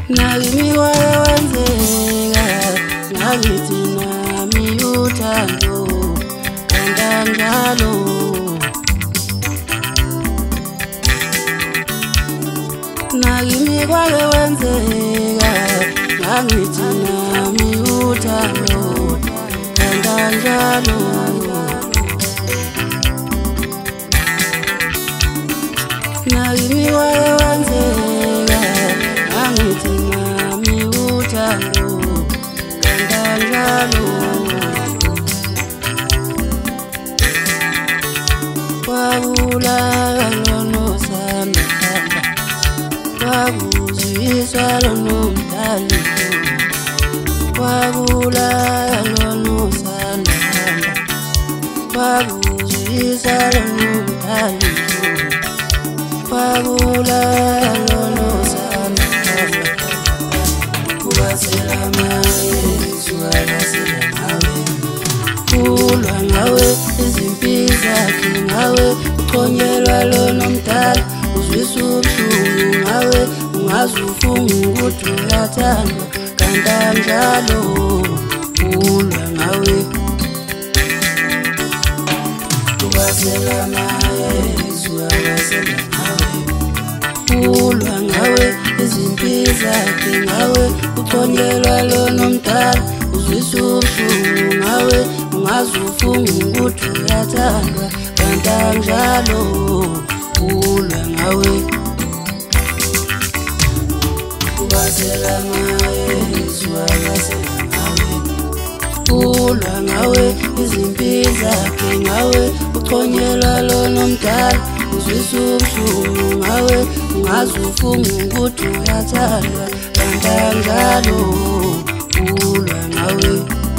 Nakimi kwenzeka ngakithi nami uthando kanjalo. Nakimi kwenzeka ngakithi nami uthando kanjalo. Nakimi kwenzeka ngakithi nami uthando kanjalo. Kwabulala nosana kwakuzwiswa nomdali. Kwabulala nosana kwakuzwiswa nomdali. Kwabulala nosana kubasela mayezwa basela nawe. Kulwa ngawe izimpi zakhe ngawe uqonyelwa nomdala. Uzwisa ubuhlungu ngawe ungaze ufunge ukuthi uyathandwa kanjalo. Kulwa ngawe kubasela mayezwa basela nawe. Kulwa ngawe izimpi zakhe ngawe uqonyelwa nomdala. Uzwisa ubuhlungu ngawe ungaze ufunge ukuthi uyathandwa kanjalo. Kulwa ngawe kubasela mayezwa basela nawe. Kulwa ngawe izimpi zakhe ngawe uqonyelwa nomdala. Uzwisa ubuhlungu ngawe ungaze ufunge ukuthi uyathandwa kanjalo. Kulwa ngawe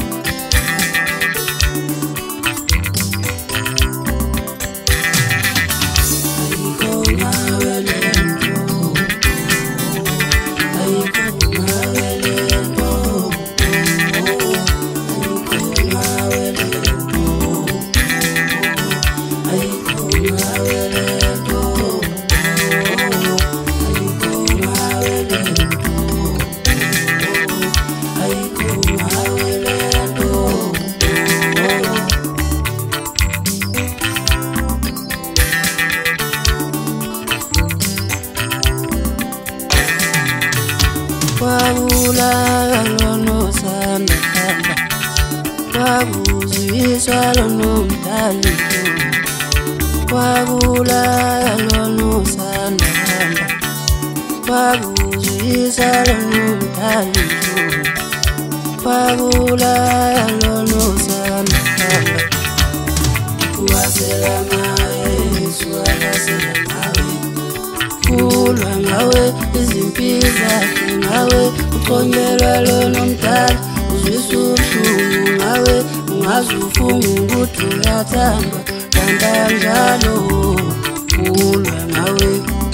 kwabulala nosana kwakuzwiswa nomdali. Kwabulala nosana kwakuzwiswa nomdali. Kwabulala nosana kubasela mayezwa basela nawe. Kulwa ngawe izimpi zakhe ngawe uqonyelwa nomdala. Uzwisa ubuhlungu ngawe ungaze ufunge ukuthi uyathandwa kanjalo. Kulwa ngawe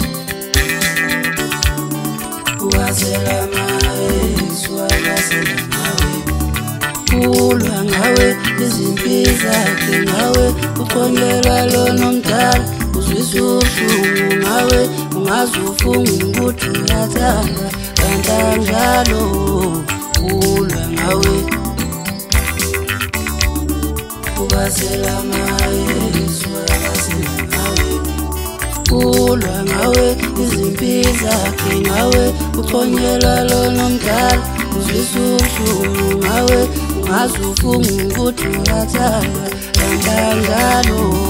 kubasela mayezwa basela nawe. Kulwa ngawe izimpi zakhe ngawe uqonyelwa nomdala. Uzwisa ubuhlungu ngawe ungaze ufunge ukuthi uyathandwa kanjalo. Kulwa ngawe kubasela mayezwa basela nawe. Kulwa ngawe izimpi zakhe ngawe uqonyelwa nomdala. Uzwisa ubuhlungu ngawe ungaze ufunge ukuthi uyathandwa kanjalo.